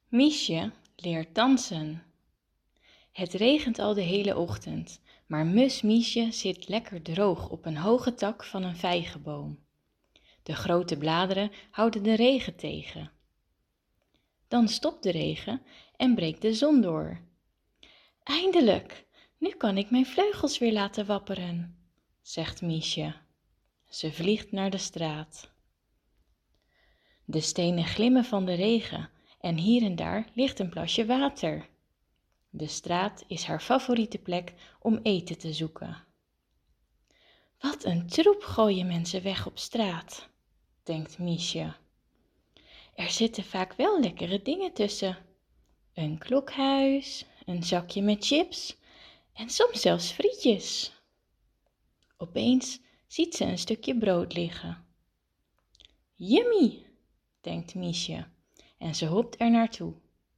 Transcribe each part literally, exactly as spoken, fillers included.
Miesje leert dansen. Het regent al de hele ochtend, maar mus Miesje zit lekker droog op een hoge tak van een vijgenboom. De grote bladeren houden de regen tegen. Dan stopt de regen en breekt de zon door. Eindelijk, nu kan ik mijn vleugels weer laten wapperen, zegt Miesje. Ze vliegt naar de straat. De stenen glimmen van de regen en hier en daar ligt een plasje water. De straat is haar favoriete plek om eten te zoeken. Wat een troep gooien mensen weg op straat, denkt Miesje. Er zitten vaak wel lekkere dingen tussen. Een klokhuis, een zakje met chips en soms zelfs frietjes. Opeens ziet ze een stukje brood liggen. Yummy, denkt Miesje en ze hopt er naartoe.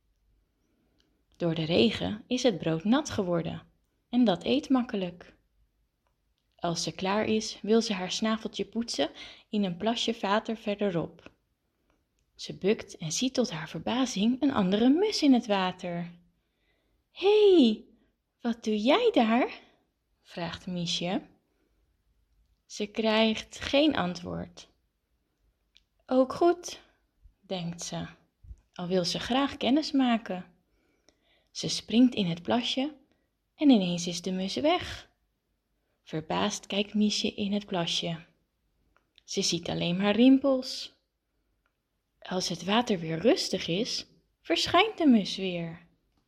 Door de regen is het brood nat geworden en dat eet makkelijk. Als ze klaar is, wil ze haar snaveltje poetsen in een plasje water verderop. Ze bukt en ziet tot haar verbazing een andere mus in het water. Hé, hey, wat doe jij daar? Vraagt Miesje. Ze krijgt geen antwoord. Ook goed, denkt ze, al wil ze graag kennis maken. Ze springt in het plasje en ineens is de mus weg. Verbaasd kijkt Miesje in het plasje. Ze ziet alleen maar rimpels. Als het water weer rustig is, verschijnt de mus weer.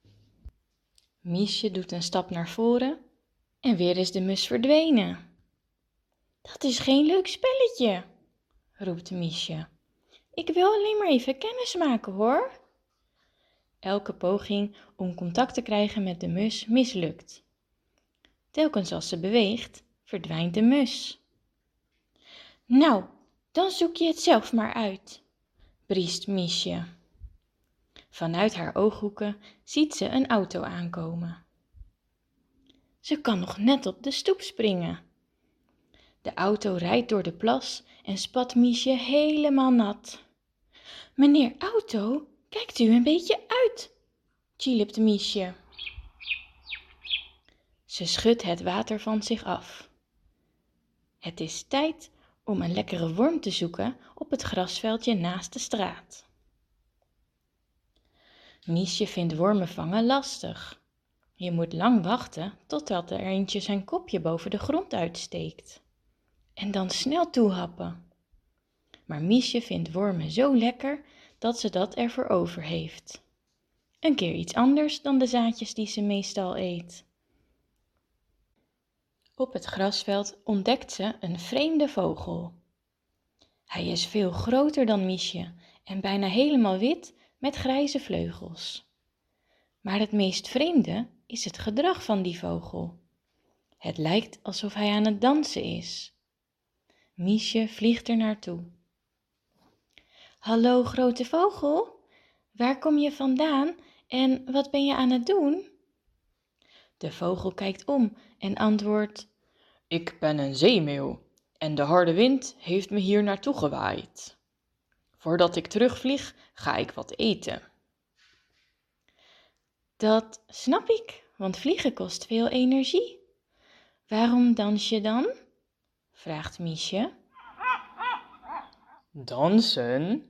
Miesje doet een stap naar voren en weer is de mus verdwenen. Dat is geen leuk spelletje, roept Miesje. Ik wil alleen maar even kennis maken hoor. Elke poging om contact te krijgen met de mus mislukt. Telkens als ze beweegt, verdwijnt de mus. Nou, dan zoek je het zelf maar uit, briest Miesje. Vanuit haar ooghoeken ziet ze een auto aankomen. Ze kan nog net op de stoep springen. De auto rijdt door de plas en spat Miesje helemaal nat. Meneer Auto, kijkt u een beetje uit, tjilpt Miesje. Ze schudt het water van zich af. Het is tijd om een lekkere worm te zoeken op het grasveldje naast de straat. Miesje vindt wormen vangen lastig. Je moet lang wachten totdat er eentje zijn kopje boven de grond uitsteekt. En dan snel toehappen. Maar Miesje vindt wormen zo lekker dat ze dat ervoor over heeft. Een keer iets anders dan de zaadjes die ze meestal eet. Op het grasveld ontdekt ze een vreemde vogel. Hij is veel groter dan Miesje en bijna helemaal wit met grijze vleugels. Maar het meest vreemde is het gedrag van die vogel. Het lijkt alsof hij aan het dansen is. Miesje vliegt er naartoe. Hallo grote vogel, waar kom je vandaan en wat ben je aan het doen? De vogel kijkt om en antwoordt: Ik ben een zeemeeuw en de harde wind heeft me hier naartoe gewaaid. Voordat ik terugvlieg, ga ik wat eten. Dat snap ik, want vliegen kost veel energie. Waarom dans je dan? Vraagt Miesje. Dansen?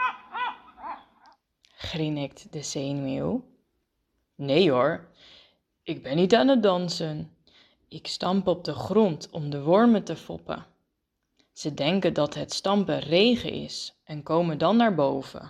Grinnikt de zeemeeuw. Nee hoor, ik ben niet aan het dansen. Ik stamp op de grond om de wormen te foppen. Ze denken dat het stampen regen is en komen dan naar boven.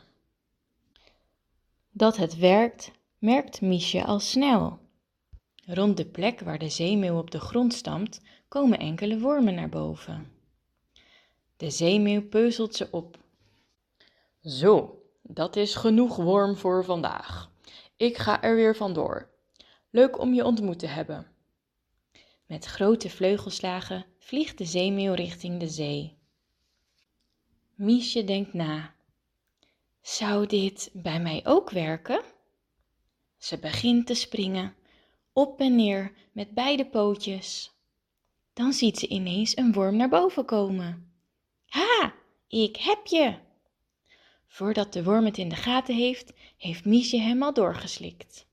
Dat het werkt, merkt Miesje al snel. Rond de plek waar de zeemeeuw op de grond stampt, komen enkele wormen naar boven. De zeemeeuw peuzelt ze op. Zo, dat is genoeg worm voor vandaag. Ik ga er weer vandoor. Leuk om je ontmoet te hebben. Met grote vleugelslagen vliegt de zeemeeuw richting de zee. Miesje denkt na. Zou dit bij mij ook werken? Ze begint te springen, op en neer met beide pootjes. Dan ziet ze ineens een worm naar boven komen. Ha, ik heb je! Voordat de worm het in de gaten heeft, heeft Miesje hem al doorgeslikt.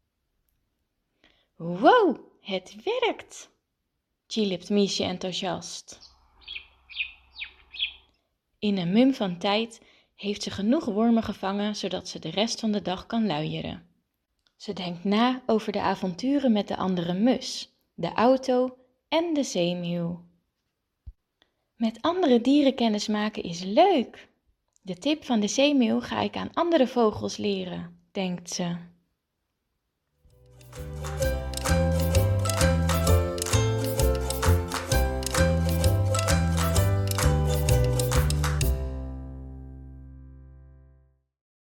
Wow, het werkt! Tjilipt Miesje enthousiast. In een mum van tijd heeft ze genoeg wormen gevangen, zodat ze de rest van de dag kan luieren. Ze denkt na over de avonturen met de andere mus, de auto en de zeemeeuw. Met andere dieren kennismaken is leuk. De tip van de zeemeeuw ga ik aan andere vogels leren, denkt ze.